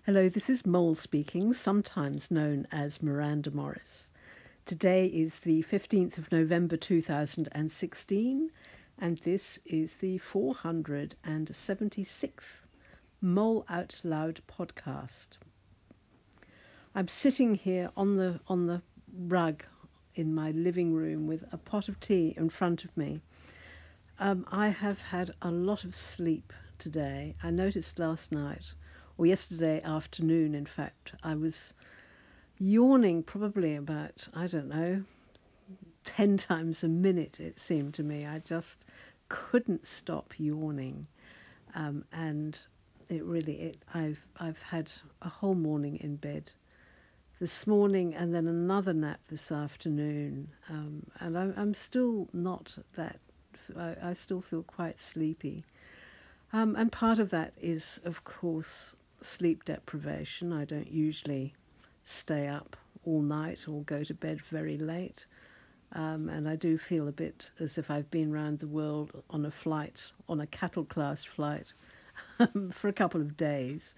Hello, this is Mole speaking, sometimes known as Miranda Morris. Today is the 15th of November 2016, and this is the 476th Mole Out Loud podcast. I'm sitting here on the rug in my living room with a pot of tea in front of me. I have had a lot of sleep today. I noticed last night, or yesterday afternoon, in fact, I was yawning probably about, 10 times a minute, it seemed to me. I just couldn't stop yawning. And I've had a whole morning in bed this morning and then another nap this afternoon. And I'm still not that, I still feel quite sleepy. And part of that is, of course, sleep deprivation. I don't usually stay up all night or go to bed very late. And I do feel a bit as if I've been around the world on a flight, on a cattle class flight, for a couple of days.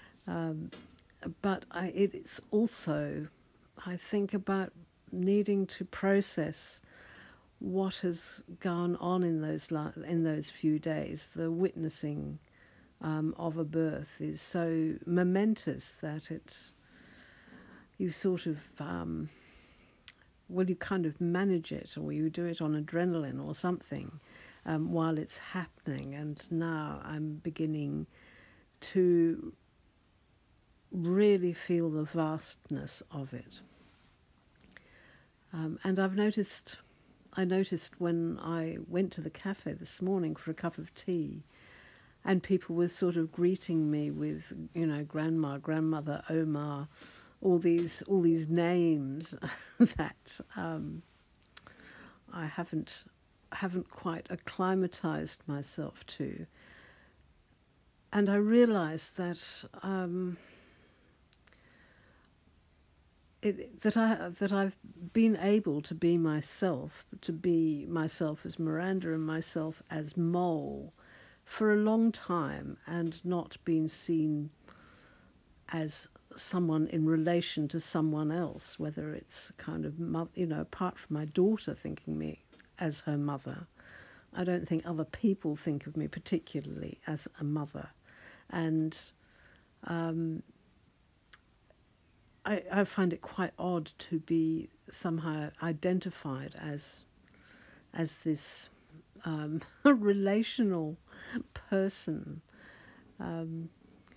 But it's also, I think, about needing to process what has gone on in those few days. The witnessing of a birth is so momentous that you sort of, you kind of manage it, or you do it on adrenaline or something while it's happening. And now I'm beginning to really feel the vastness of it. And I noticed when I went to the cafe this morning for a cup of tea, and people were sort of greeting me with, grandma, grandmother, Omar, all these names that I haven't quite acclimatized myself to. And I realized that that I've been able to be myself as Miranda and myself as Mole for a long time, and not been seen as someone in relation to someone else, whether it's kind of, apart from my daughter thinking me as her mother. I don't think other people think of me particularly as a mother. And I find it quite odd to be somehow identified as this relational person, and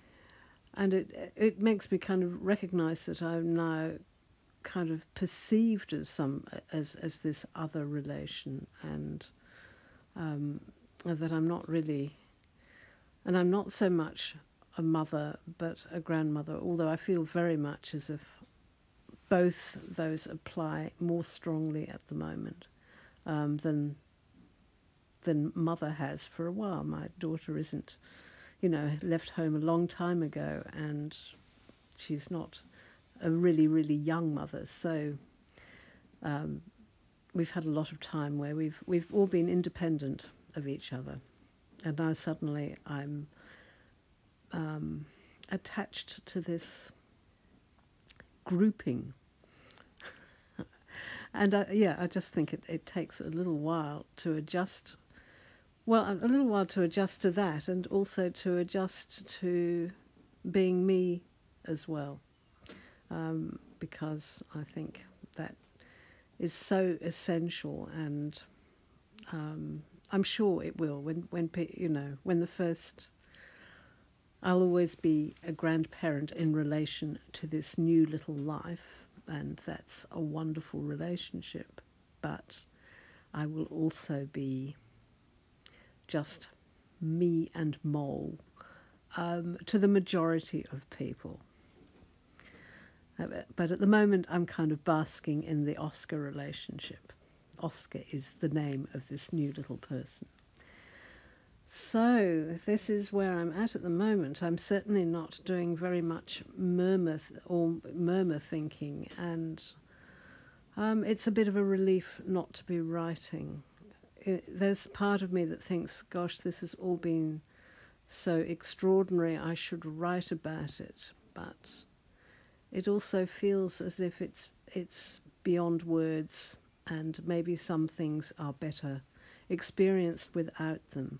it makes me kind of recognise that I'm now kind of perceived as this other relation, and that I'm not really, and I'm not so much a mother but a grandmother, although I feel very much as if both those apply more strongly at the moment than mother has for a while. My daughter isn't, left home a long time ago, and she's not a really, really young mother. So we've had a lot of time where we've all been independent of each other, and now suddenly I'm attached to this grouping. And I just think it takes a little while to adjust. Well, a little while to adjust to that, and also to adjust to being me as well, because I think that is so essential, and I'm sure it will when the first. I'll always be a grandparent in relation to this new little life, and that's a wonderful relationship. But I will also be just me and Mole to the majority of people. But at the moment, I'm kind of basking in the Oscar relationship. Oscar is the name of this new little person. So this is where I'm at the moment. I'm certainly not doing very much murmur thinking, and it's a bit of a relief not to be writing. There's part of me that thinks, gosh, this has all been so extraordinary, I should write about it. but it also feels as if it's beyond words, and maybe some things are better experienced without them.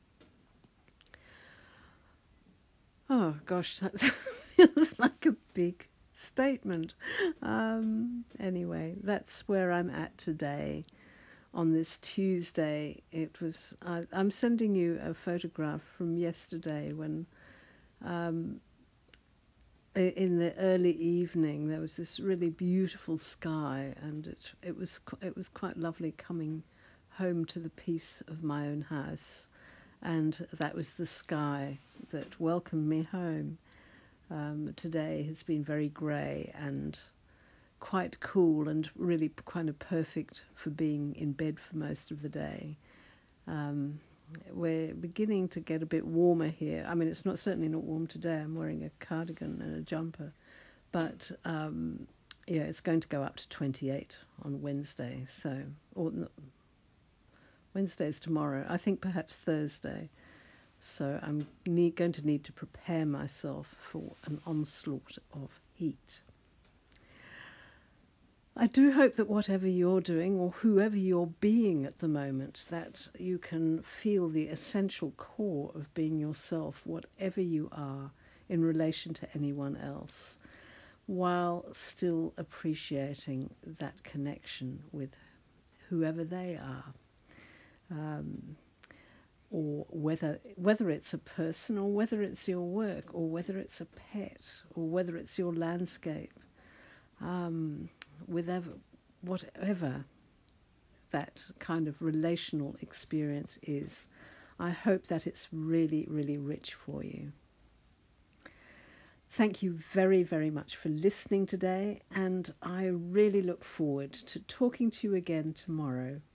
Oh gosh, that feels like a big statement. Anyway, that's where I'm at today. On this Tuesday, I'm sending you a photograph from yesterday when, in the early evening, there was this really beautiful sky, and it was quite lovely coming home to the peace of my own house, and that was the sky that welcomed me home. Today has been very grey and quite cool, and really kind of perfect for being in bed for most of the day. We're beginning to get a bit warmer here. I mean, it's certainly not warm today. I'm wearing a cardigan and a jumper, but yeah, it's going to go up to 28 on Wednesday. Wednesday's tomorrow. I think perhaps Thursday. So I'm going to need to prepare myself for an onslaught of heat. I do hope that whatever you're doing, or whoever you're being at the moment, that you can feel the essential core of being yourself, whatever you are, in relation to anyone else, while still appreciating that connection with whoever they are. Or whether it's a person, or whether it's your work, or whether it's a pet, or whether it's your landscape. Whatever that kind of relational experience is, I hope that it's really, really rich for you. Thank you very, very much for listening today, and I really look forward to talking to you again tomorrow.